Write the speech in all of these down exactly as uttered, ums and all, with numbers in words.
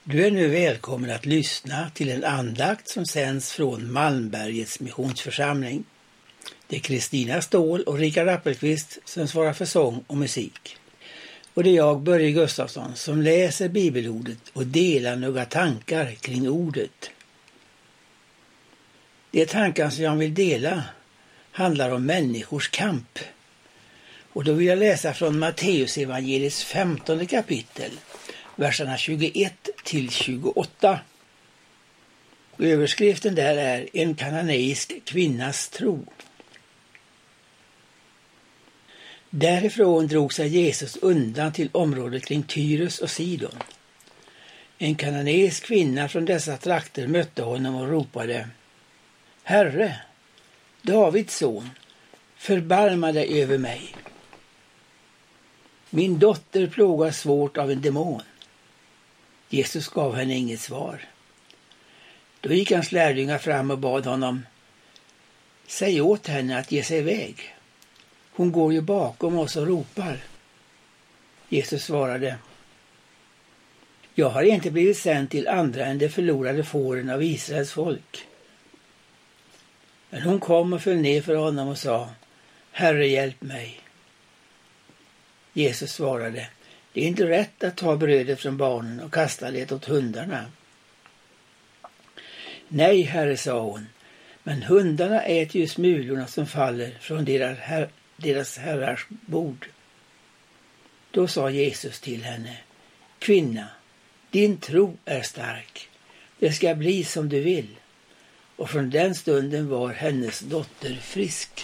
Du är nu välkommen att lyssna till en andakt som sänds från Malmbergets missionsförsamling. Det är Kristina Ståhl och Rikard Appelqvist som svarar för sång och musik. Och det är jag, Börje Gustafsson, som läser bibelordet och delar några tankar kring ordet. De tankar som jag vill dela handlar om människors kamp. Och då vill jag läsa från Matteus evangeliets femtonde kapitel, verserna tjugoett till tjugoåtta. Och överskriften där är en kananeisk kvinnas tro. Därifrån drog sig Jesus undan till området kring Tyrus och Sidon. En kananeisk kvinna från dessa trakter mötte honom och ropade: Herre, Davids son, förbarma dig över mig. Min dotter plågas svårt av en demon. Jesus gav henne inget svar. Då gick hans lärjungar fram och bad honom: Säg åt henne att ge sig iväg. Hon går ju bakom oss och ropar. Jesus svarade: Jag har inte blivit sänd till andra än de förlorade fåren av Israels folk. Men hon kom och föll ner för honom och sa: Herre, hjälp mig. Jesus svarade: Det är inte rätt att ta brödet från barnen och kasta det åt hundarna. Nej, Herre, sa hon, men hundarna äter ju smulorna som faller från deras, her- deras herrars bord. Då sa Jesus till henne: Kvinna, din tro är stark. Det ska bli som du vill. Och från den stunden var hennes dotter frisk.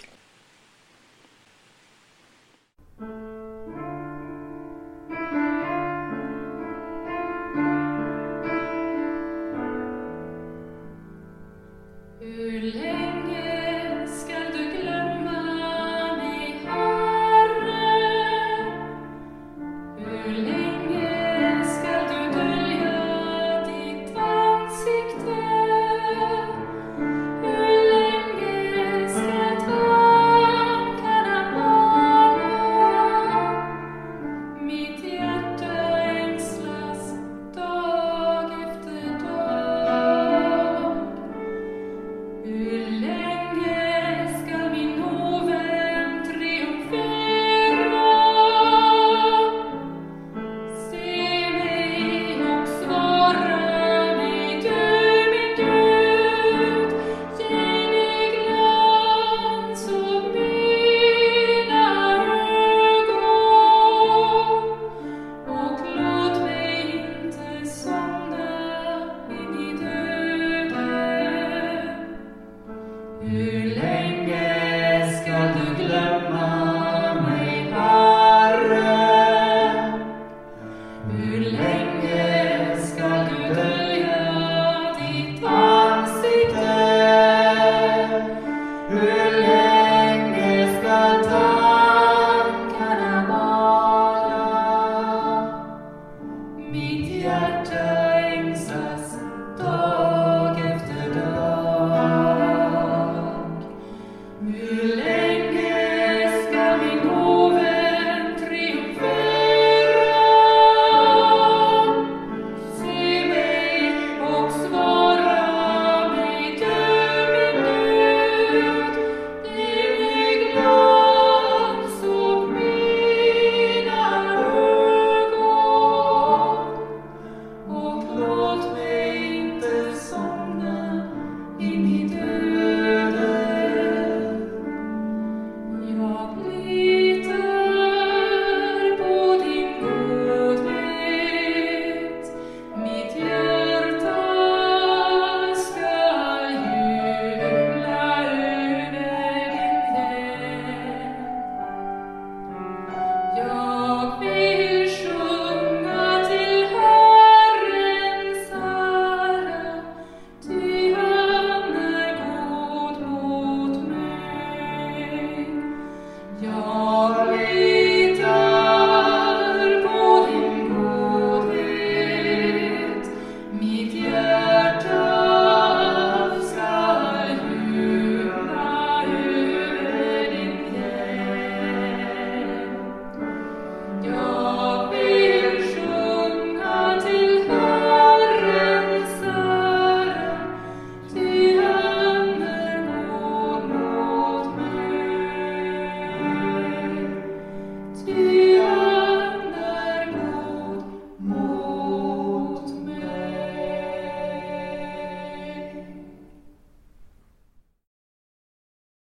Jag vill sjunga till Herren.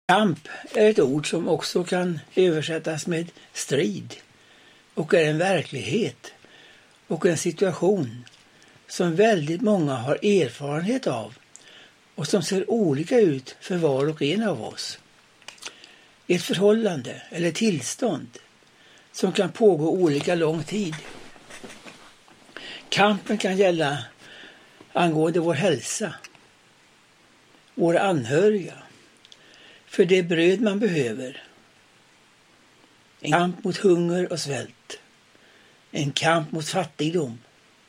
Kamp är ett ord som också kan översättas med strid och är en verklighet och en situation som väldigt många har erfarenhet av och som ser olika ut för var och en av oss. Ett förhållande eller tillstånd som kan pågå olika lång tid. Kampen kan gälla angående vår hälsa, våra anhöriga, för det bröd man behöver. En kamp mot hunger och svält. En kamp mot fattigdom.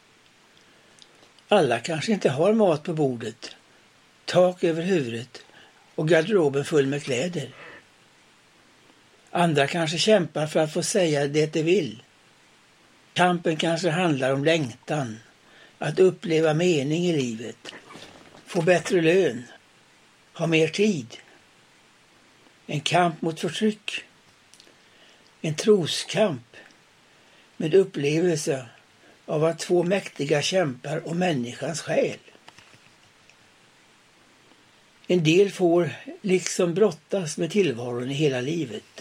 Alla kanske inte har mat på bordet, tak över huvudet och garderoben full med kläder. Andra kanske kämpar för att få säga det de vill. Kampen kanske handlar om längtan, att uppleva mening i livet, få bättre lön, ha mer tid. En kamp mot förtryck. En troskamp med upplevelse av att två mäktiga kämpar om människans själ. En del får liksom brottas med tillvaron i hela livet.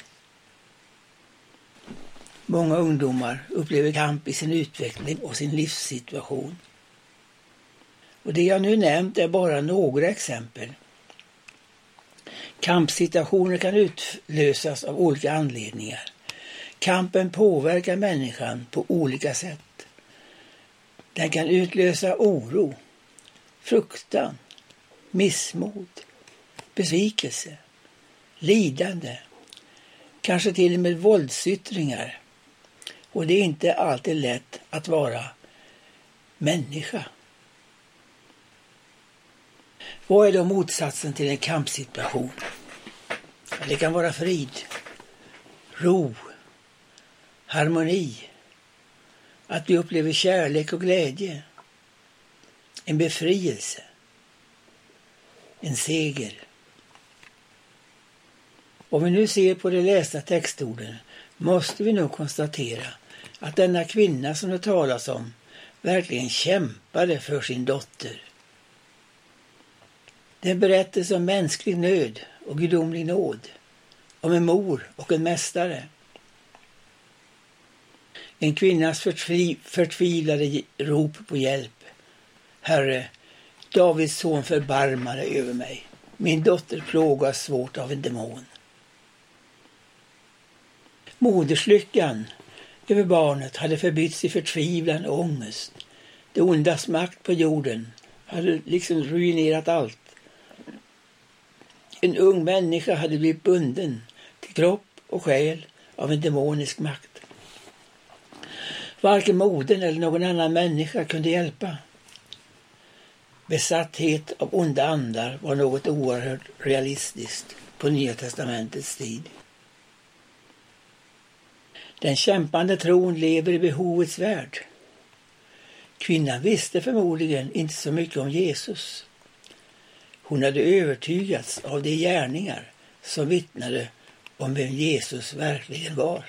Många ungdomar upplever kamp i sin utveckling och sin livssituation. Och det jag nu nämnt är bara några exempel. Kampsituationer kan utlösas av olika anledningar. Kampen påverkar människan på olika sätt. Den kan utlösa oro, fruktan, missmod, besvikelse, lidande, kanske till och med våldsyttringar. Och det är inte alltid lätt att vara människa. Vad är då motsatsen till en kampsituation? Det kan vara frid, ro, harmoni, att vi upplever kärlek och glädje, en befrielse, en seger. Om vi nu ser på de lästa textorden måste vi nog konstatera att denna kvinna som det talas om verkligen kämpade för sin dotter. Det är en berättelse om mänsklig nöd och gudomlig nåd, om en mor och en mästare. En kvinnas förtvi- förtvivlade rop på hjälp. Herre, Davids son, förbarma dig över mig. Min dotter plågas svårt av en demon. Moderslyckan över barnet hade förbytts i förtvivlan och ångest. Det ondas makt på jorden hade liksom ruinerat allt. En ung människa hade blivit bunden till kropp och själ av en demonisk makt. Varken modern eller någon annan människa kunde hjälpa. Besatthet av onda andar var något oerhört realistiskt på Nya testamentets tid. Den kämpande tron lever i behovets värld. Kvinnan visste förmodligen inte så mycket om Jesus. Hon hade övertygats av de gärningar som vittnade om vem Jesus verkligen var.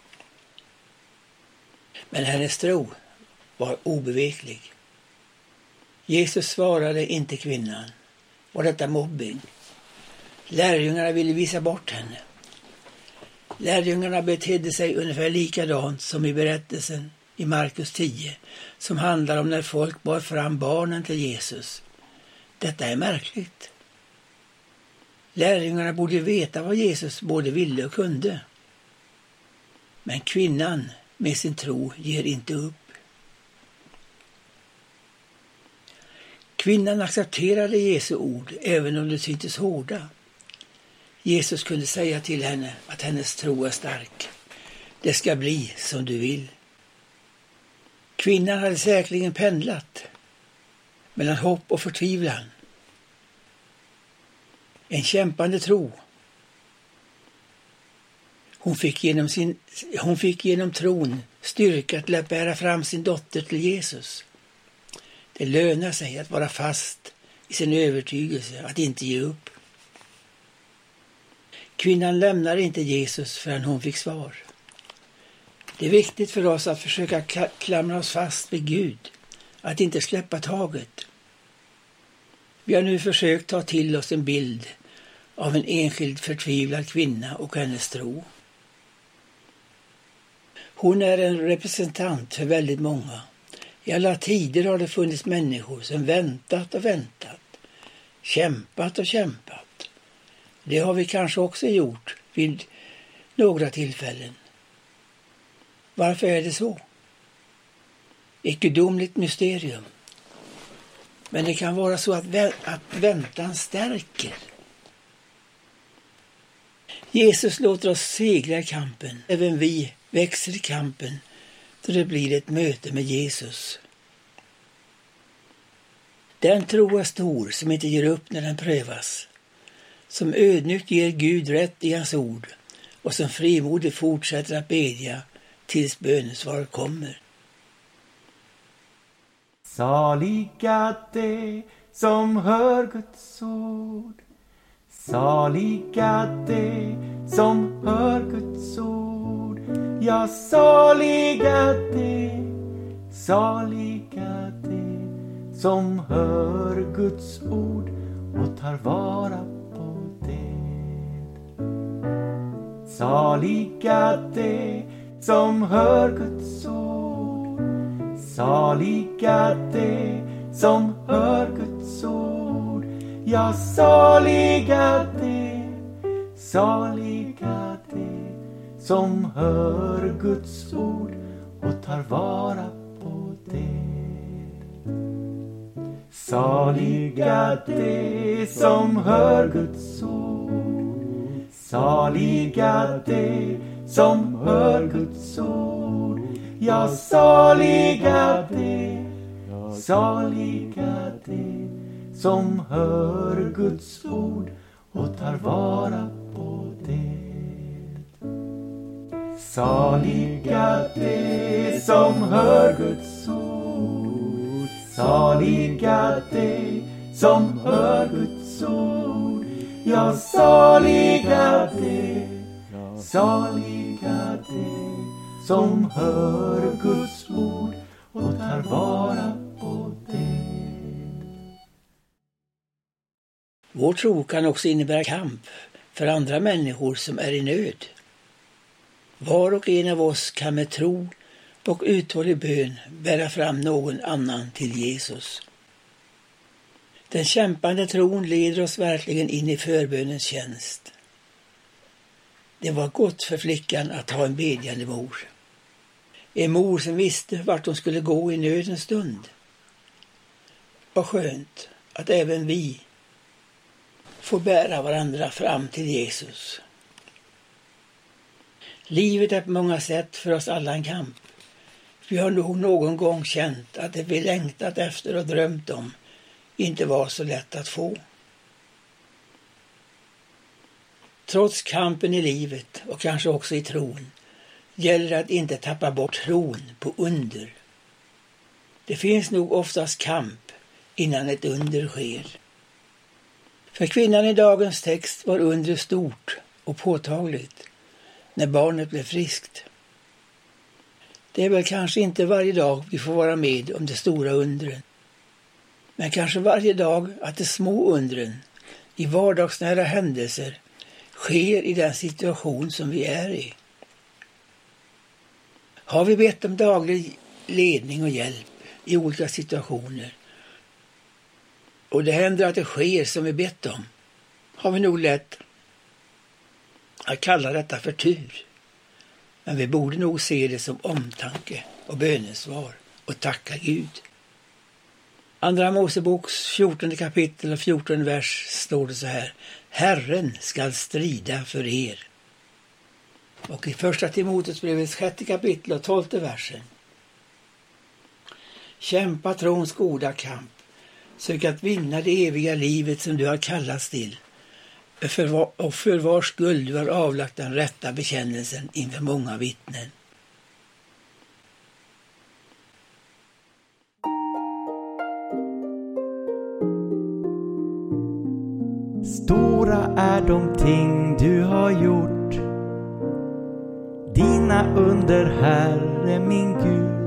Men hennes tro var obeveklig. Jesus svarade inte kvinnan. Var detta mobbing? Lärjungarna ville visa bort henne. Lärjungarna betedde sig ungefär likadant som i berättelsen i Markus tio, som handlar om när folk bar fram barnen till Jesus. Detta är märkligt. Lärjungarna borde veta vad Jesus både ville och kunde. Men kvinnan med sin tro ger inte upp. Kvinnan accepterade Jesu ord även om det syntes hårda. Jesus kunde säga till henne att hennes tro är stark. Det ska bli som du vill. Kvinnan hade säkerligen pendlat mellan hopp och förtvivlan. En kämpande tro. Hon fick genom, sin, hon fick genom tron styrka till att bära fram sin dotter till Jesus. Det lönar sig att vara fast i sin övertygelse, att inte ge upp. Kvinnan lämnar inte Jesus förrän hon fick svar. Det är viktigt för oss att försöka klamra oss fast vid Gud, att inte släppa taget. Vi har nu försökt ta till oss en bild av en enskild förtvivlad kvinna och hennes tro. Hon är en representant för väldigt många. I alla tider har det funnits människor som väntat och väntat, kämpat och kämpat. Det har vi kanske också gjort vid några tillfällen. Varför är det så? Ett gudomligt mysterium. Men det kan vara så att, vä- att väntan stärker. Jesus låter oss segla i kampen. Även vi växer i kampen då det blir ett möte med Jesus. Den tro är stor som inte ger upp när den prövas. Som ödmjukt ger Gud rätt i hans ord och som frimodigt fortsätter att bedja tills bönesvar kommer. Saliga de som hör Guds ord. Saliga de som hör Guds ord. Ja, saliga de, saliga de som hör Guds ord och tar vara på det. Saliga de som hör Guds ord. Saliga de som hör Guds ord. Ja, saliga de, saliga de som hör Guds ord och tar vara på det. Saliga de som hör Guds ord. Saliga de som hör Guds ord. Ja, saliga de, saliga de som hör Guds ord och tar vara på det. Saliga de som hör Guds ord. Saliga de som hör Guds ord. Ja, saliga de, saliga de som hör Guds ord och tar vara på det. Vår tro kan också innebära kamp för andra människor som är i nöd. Var och en av oss kan med tro och uthållig bön bära fram någon annan till Jesus. Den kämpande tron leder oss verkligen in i förbönens tjänst. Det var gott för flickan att ha en bedjande mor. En mor som visste vart hon skulle gå i nödens stund. Vad skönt att även vi får bära varandra fram till Jesus. Livet är på många sätt för oss alla en kamp. Vi har nog någon gång känt att det vi längtat efter och drömt om inte var så lätt att få. Trots kampen i livet och kanske också i tron gäller det att inte tappa bort tron på under. Det finns nog oftast kamp innan ett under sker. För kvinnan i dagens text var undret stort och påtagligt när barnet blev friskt. Det är väl kanske inte varje dag vi får vara med om de stora undren. Men kanske varje dag att de små undren i vardagsnära händelser sker i den situation som vi är i. Har vi bett om daglig ledning och hjälp i olika situationer och det händer att det sker som vi bett om, har vi nog lätt att kalla detta för tur. Men vi borde nog se det som omtanke och bönesvar och tacka Gud. Andra Moseboks fjortonde kapitel och fjortonde vers står det så här: Herren skall strida för er. Och i första Timoteusbrevets sjätte kapitel och tolfte versen: Kämpa trons goda kamp, sök att vinna det eviga livet som du har kallats till, för var, och för vars skull du har avlagt den rätta bekännelsen inför många vittnen. Stora är de ting du har gjort, dina under, Herre min Gud.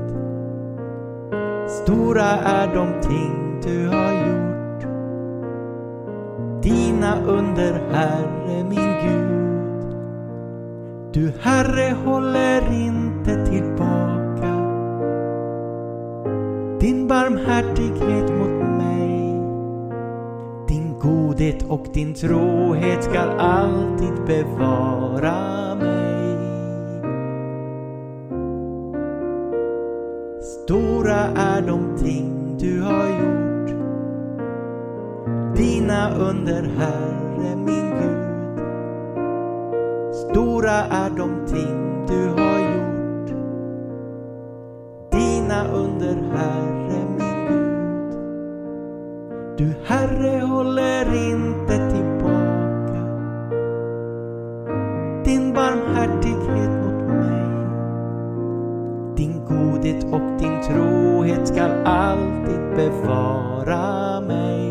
Stora är de ting du har gjort, dina under, Herre min Gud. Du, Herre, håller inte tillbaka din barmhärtighet mot mig. Din godhet och din trohet skall alltid bevara mig. Stora är de ting du har gjort, dina under, Herre min Gud. Stora är de ting du har gjort, dina under, Herre min Gud. Du, Herre, håller inte tillbaka din barmhärtighet mot mig. Din godhet och din trohet skall alltid bevara mig.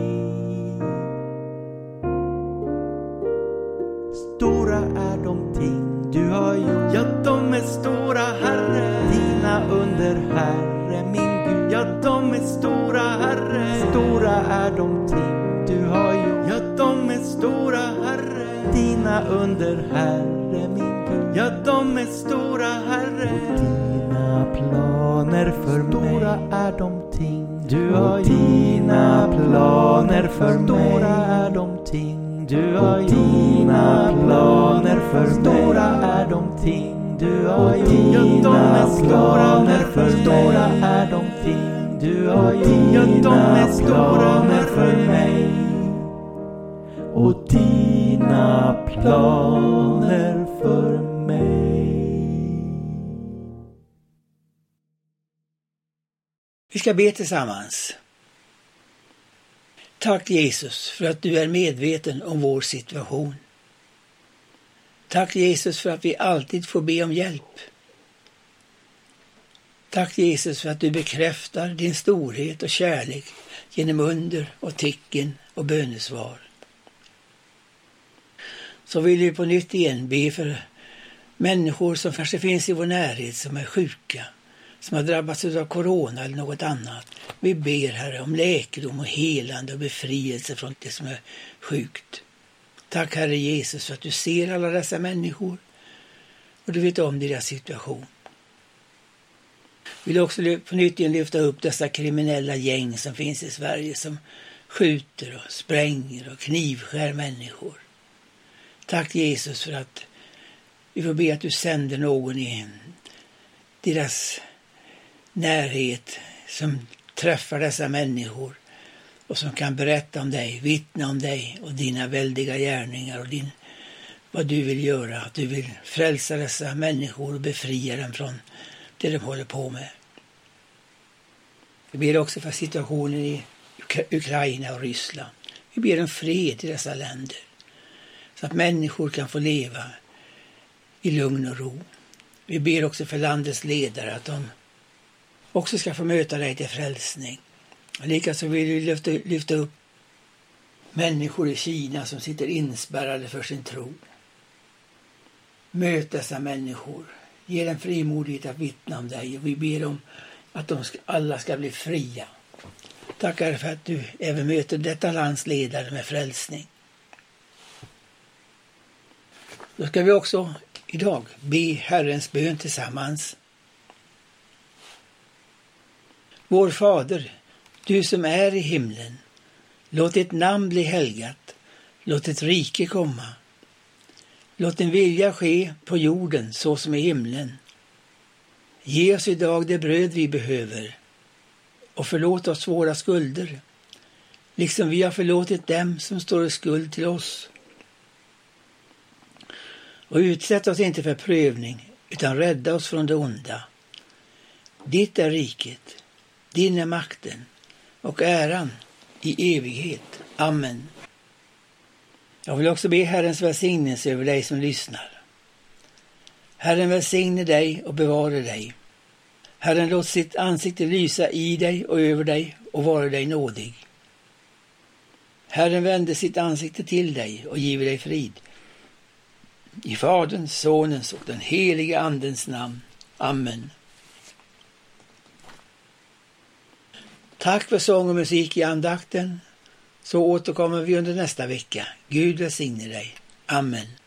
Stora är de ting du har gjort, ja, de är stora, Herre. Dina under, Herre min Gud, ja, de är stora, Herre. Stora är de ting du har gjort, ja, de är stora, Herre. Dina under, Herre min Gud, ja, de är stora, Herre. Dina planer för mig, stora är de ting du har gjort. Dina planer för mig, stora är de ting du har gjort. Dina planer för mig, stora är de ting du har gjort. Dina planer för mig, stora är de ting du har gjort. Dina planer för mig, och dina planer för mig. Vi ska be tillsammans. Tack Jesus för att du är medveten om vår situation. Tack Jesus för att vi alltid får be om hjälp. Tack Jesus för att du bekräftar din storhet och kärlek genom under och tecken och bönesvar. Så vill vi på nytt igen be för människor som kanske finns i vår närhet som är sjuka, som har drabbats av corona eller något annat. Vi ber, Herre, om läkedom och helande och befrielse från det som är sjukt. Tack, Herre Jesus, för att du ser alla dessa människor och du vet om deras situation. Vi vill också på nytt igen lyfta upp dessa kriminella gäng som finns i Sverige som skjuter och spränger och knivskär människor. Tack Jesus för att vi får be att du sänder någon i deras närhet som träffar dessa människor och som kan berätta om dig, vittna om dig och dina väldiga gärningar och din, vad du vill göra. Att du vill frälsa dessa människor och befria dem från det de håller på med. Vi ber också för situationen i Ukraina och Ryssland. Vi ber om fred i dessa länder så att människor kan få leva i lugn och ro. Vi ber också för landets ledare att de också ska få möta dig till frälsning. Likaså vill vi lyfta, lyfta upp människor i Kina som sitter inspärrade för sin tro. Möt dessa människor. Ge dem frimodighet att vittna om dig. Och vi ber om att de ska, alla ska bli fria. Tackar för att du även möter detta lands ledare med frälsning. Då ska vi också idag be Herrens bön tillsammans. Vår Fader, du som är i himlen, låt ditt namn bli helgat, låt ditt rike komma. Låt din vilja ske på jorden så som i himlen. Ge oss idag det bröd vi behöver och förlåt oss våra skulder, liksom vi har förlåtit dem som står i skuld till oss. Och utsätt oss inte för prövning, utan rädda oss från det onda. Ditt är riket, din är makten och äran i evighet. Amen. Jag vill också be Herrens välsignelse över dig som lyssnar. Herren välsigne dig och bevara dig. Herren låt sitt ansikte lysa i dig och över dig och vara dig nådig. Herren vände sitt ansikte till dig och giver dig frid. I Faderns, Sonens och den helige Andens namn. Amen. Tack för sång och musik i andakten. Så återkommer vi under nästa vecka. Gud välsigne dig. Amen.